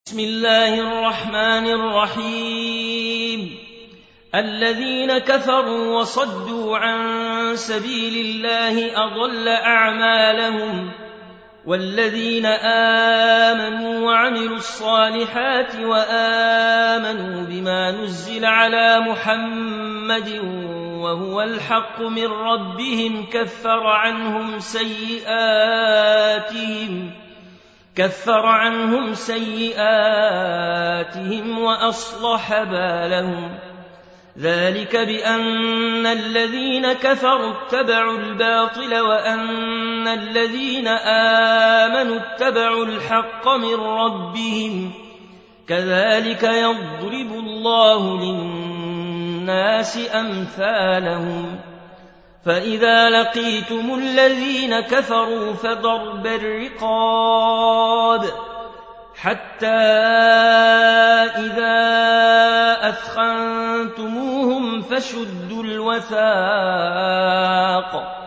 بسم الله الرحمن الرحيم الذين كفروا وصدوا عن سبيل الله أضل أعمالهم والذين آمنوا وعملوا الصالحات وآمنوا بما نزل على محمد وهو الحق من ربهم كفر عنهم سيئاتهم وأصلح بالهم ذلك بأن الذين كفروا اتبعوا الباطل وأن الذين آمنوا اتبعوا الحق من ربهم كذلك يضرب الله للناس أمثالهم فإذا لقيتم الذين كفروا فضرب الرقاب حتى إذا أثخنتموهم فشدوا الوثاق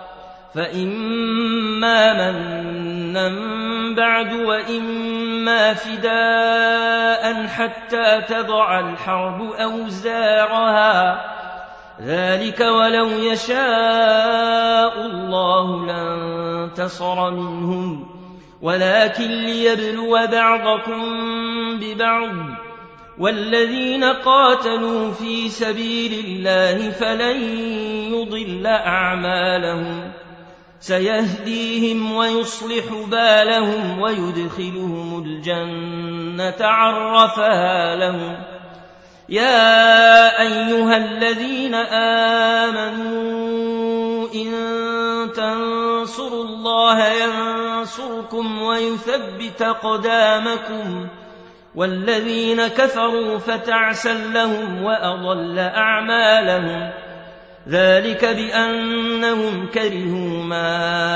فإما منا بعد وإما فداء حتى تضع الحرب أوزارها ذلك ولو يشاء الله لانتصر منهم ولكن ليبلو بعضكم ببعض والذين قاتلوا في سبيل الله فلن يضل أعمالهم سيهديهم ويصلح بالهم ويدخلهم الجنة عرفها لهم يا أيها الذين آمنوا إن تنصروا الله ينصركم ويثبت أقدامكم والذين كفروا فتعسا لهم وأضل أعمالهم ذلك بأنهم كرهوا ما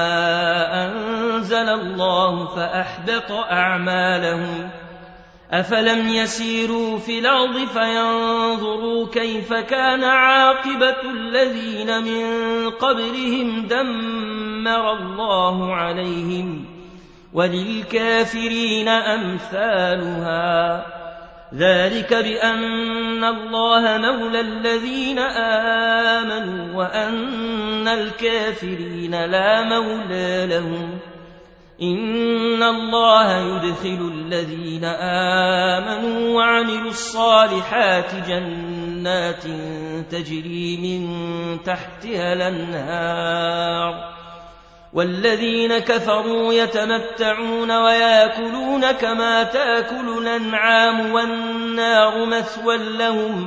أنزل الله فأحبط أعمالهم أفلم يسيروا في الأرض فينظروا كيف كان عاقبة الذين من قبلهم دمر الله عليهم وللكافرين أمثالها ذلك بأن الله مولى الذين آمنوا وأن الكافرين لا مولى لهم إن الله يدخل الذين آمنوا وعملوا الصالحات جنات تجري من تحتها الأنهار والذين كفروا يتمتعون ويأكلون كما تأكل الأنعام والنار مثوى لهم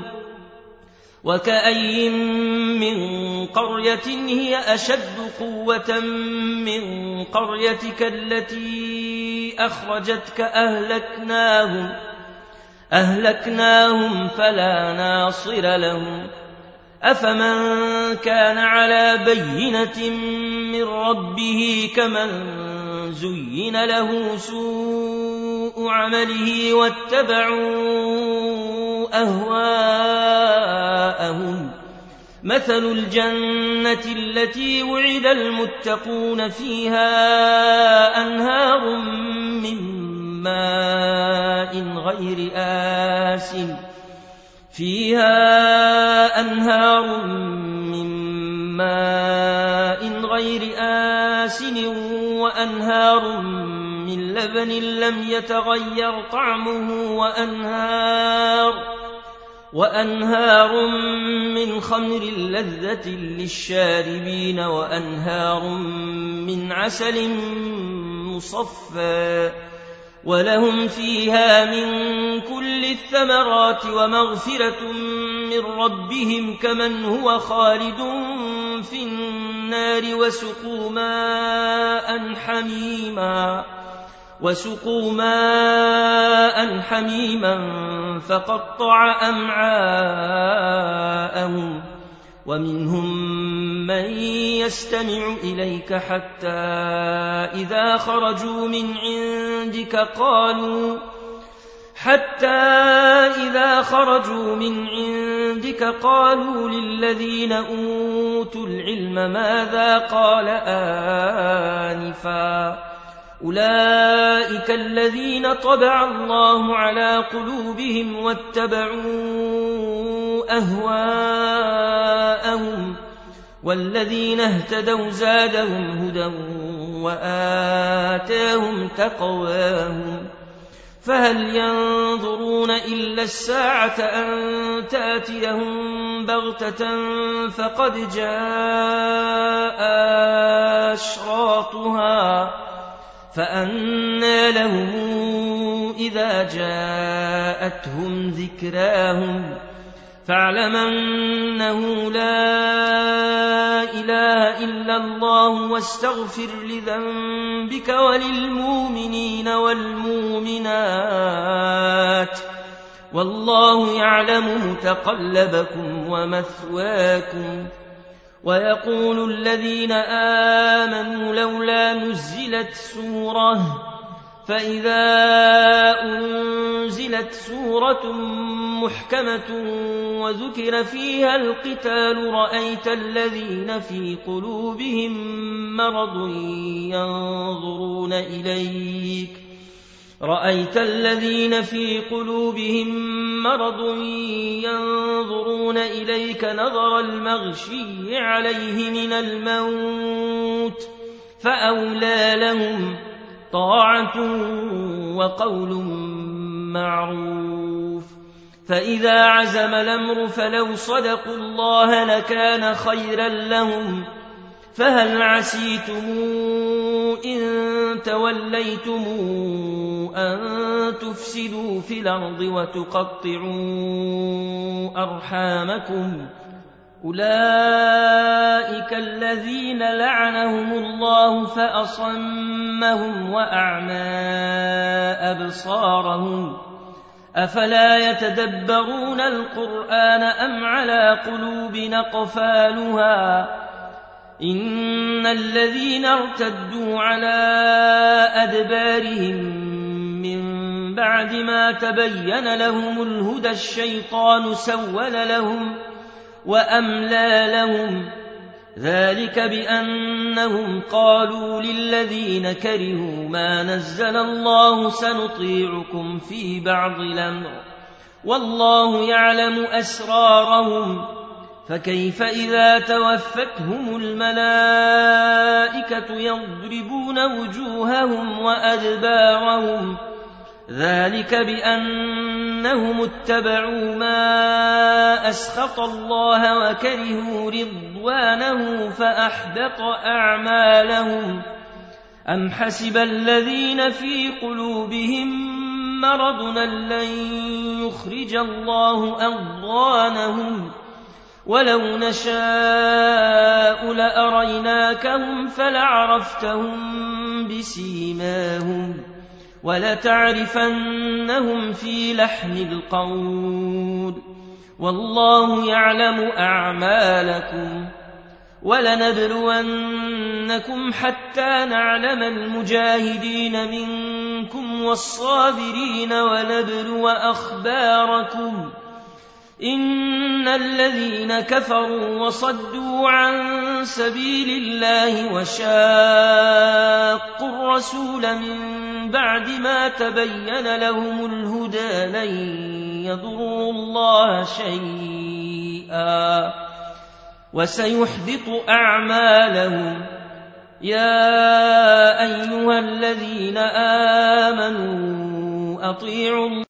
وكأي من قرية هي أشد قوة من قريتك التي أخرجتك أهلكناهم فلا ناصر لهم أفمن كان على بينة من ربه كمن زين له سوء عمله واتبعوا أهواءهم مثل الجنة التي وعد المتقون فيها أنهار من ماء غير آسن وأنهار من لبن لم يتغير طعمه وأنهار من خمر لذة للشاربين وأنهار من عسل مصفى ولهم فيها من كل الثمرات ومغفرة من ربهم كمن هو خالد في النار وسقوا ماء حميما فقطع أمعاءهم ومنهم من يستمع إليك حتى إذا خرجوا من عندك قالوا للذين أوتوا العلم ماذا قال آنفا أولئك الذين طبع الله على قلوبهم واتبعوا أهواءهم والذين اهتدوا زادهم هدى وآتاهم تقواهم فهل ينظرون إلا الساعة أن تأتيهم بغتة فقد جاء أشراطها فأنى لهم إذا جاءتهم ذكراهم فاعلم أنه لا إله إلا الله واستغفر لذنبك وللمؤمنين والمؤمنات والله يعلم متقلبكم ومثواكم ويقول الذين آمنوا لولا نزلت سورة فإذا أنزلت سورة محكمة وذكر فيها القتال رأيت الذين في قلوبهم مرض ينظرون إليك نظر المغشي عليه من الموت فأولى لهم طاعة وقول معروف فإذا عزم الأمر فلو صدقوا الله لكان خيرا لهم فهل عسيتم إن توليتم أن تفسدوا في الأرض وتقطعوا أرحامكم أولئك الذين لعنهم الله فأصمهم وأعمى أبصارهم أفلا يتدبرون القرآن أم على قلوب أقفالها إن الذين ارتدوا على أدبارهم من بعد ما تبين لهم الهدى الشيطان سول لهم وأملى لهم ذلك بأنهم قالوا للذين كرهوا ما نزل الله سنطيعكم في بعض الأمر والله يعلم أسرارهم فكيف إذا توفتهم الملائكة يضربون وجوههم وأدبارهم ذلك بأنهم اتبعوا ما أسخط الله وكرهوا رضوانه فأحبط أعمالهم أم حسب الذين في قلوبهم مرض لن يخرج الله أضغانهم ولو نشاء لأريناكهم فلعرفتهم بسيماهم ولتعرفنهم في لحن القول والله يعلم أعمالكم ولنبلونكم حتى نعلم المجاهدين منكم والصابرين ونبلو أخباركم إن الذين كفروا وصدوا عن سبيل الله وشاقوا الرسول من بعد ما تبين لهم الهدى لن يضروا الله شيئا وسيحبط أعمالهم يا أيها الذين آمنوا أطيعوا الله